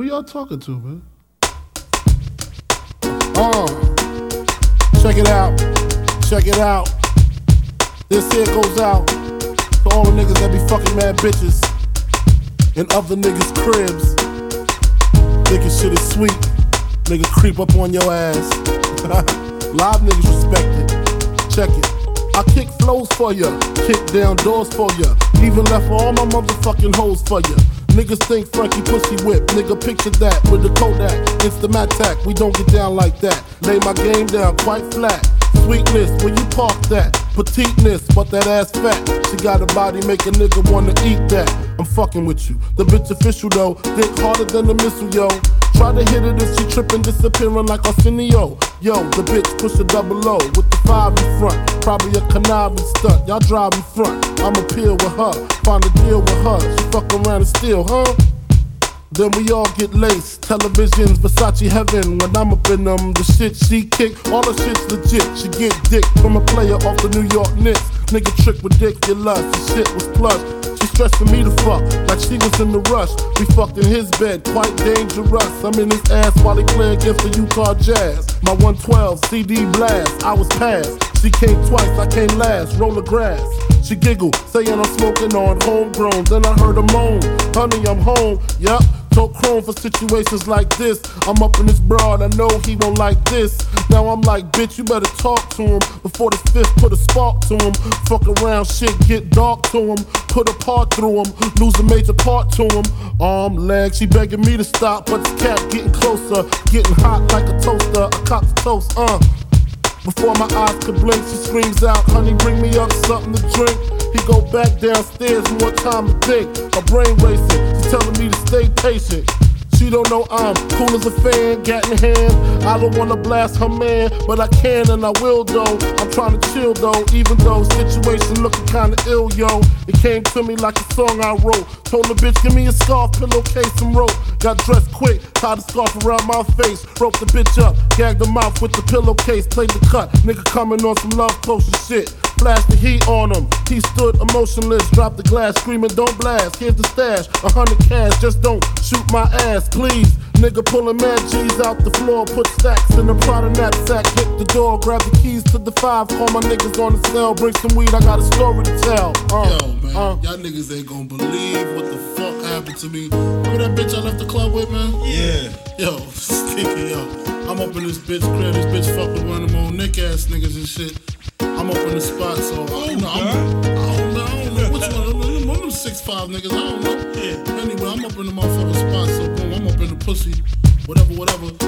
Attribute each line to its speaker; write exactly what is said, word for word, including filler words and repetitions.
Speaker 1: Who y'all talking to, man? Uh, check it out. Check it out. This here goes out to all the niggas that be fucking mad bitches in other niggas' cribs. Thinking shit is sweet. Nigga creep up on your ass. Live niggas respect it. Check it. I kick flows for ya, kick down doors for ya, even left all my motherfucking hoes for ya. Niggas think Frankie pussy whip, nigga picture that with the Kodak, Instamatic, we don't get down like that. Lay my game down quite flat. Sweetness, where you park that? Petiteness, but that ass fat. She got a body, make a nigga wanna eat that. I'm fucking with you. The bitch official though, dick harder than a missile, yo. Try to hit it if she trippin', disappearing like Arsenio. Yo, the bitch push a double O with the five in front. Probably a conniving stunt. Y'all drive in front. I'ma peel with her, find a deal with her. She fuck around and steal, huh? Then we all get laced. Televisions, Versace heaven. When I'm up in them, the shit she kick, all the shit's legit. She get dick from a player off the New York Knicks. Nigga trick ridiculous, the shit was plush. She stressing me to fuck, like she was in the rush. We fucked in his bed, quite dangerous. I'm in his ass while he play against the Utah Jazz. My one twelve C D blast, I was passed. She came twice, I came last, roll the grass. She giggled, saying I'm smoking on homegrown. Then I heard her moan, honey, I'm home, yup. Tote chrome for situations like this. I'm up in this broad, I know he don't like this. Now I'm like, bitch, you better talk to him before the fifth put a spark to him. Fuck around, shit get dark to him. Put a part through him, lose a major part to him. Arm, leg, she begging me to stop, but the cat getting closer, getting hot like a toaster. I cop the toast, uh. Before my eyes could blink, she screams out, honey, bring me up something to drink. He go back downstairs, more time to think. Her brain racing, she's telling me to stay patient. She don't know I'm cool as a fan, gat in hand. I don't wanna blast her man, but I can and I will though. I'm trying to chill though, even though situation looking kinda ill, yo. It came to me like a song I wrote. Told the bitch, give me a scarf, pillowcase, some rope. Got dressed quick, tied a scarf around my face. Roped the bitch up, gagged her mouth with the pillowcase. Played the cut, nigga coming on some love potion shit. Flashed the heat on him, he stood emotionless. Dropped the glass, screaming, don't blast. Here's the stash, a hundred cash, just don't shoot my ass, please. Nigga pulling mad G's out the floor, put stacks in the Prada knapsack, hit the door, grab the keys to the five, call my niggas on the cell, bring some weed, I got a story to tell. Uh,
Speaker 2: Yo, man,
Speaker 1: uh.
Speaker 2: y'all niggas ain't gonna believe what the fuck happened to me. Remember that bitch I left the club with, man?
Speaker 3: Yeah.
Speaker 2: Yo, stinky, yo. I'm up in this bitch crib, this bitch fuck with one of them old Nick ass niggas and shit. I'm up in the spot, so
Speaker 3: Oh,
Speaker 2: you know, I'm, I don't know, I don't know which one. One of them six five niggas, I don't know.
Speaker 3: Yeah.
Speaker 2: Anyway, I'm up in the motherfucking spot, so boom, I'm up in the pussy, whatever, whatever.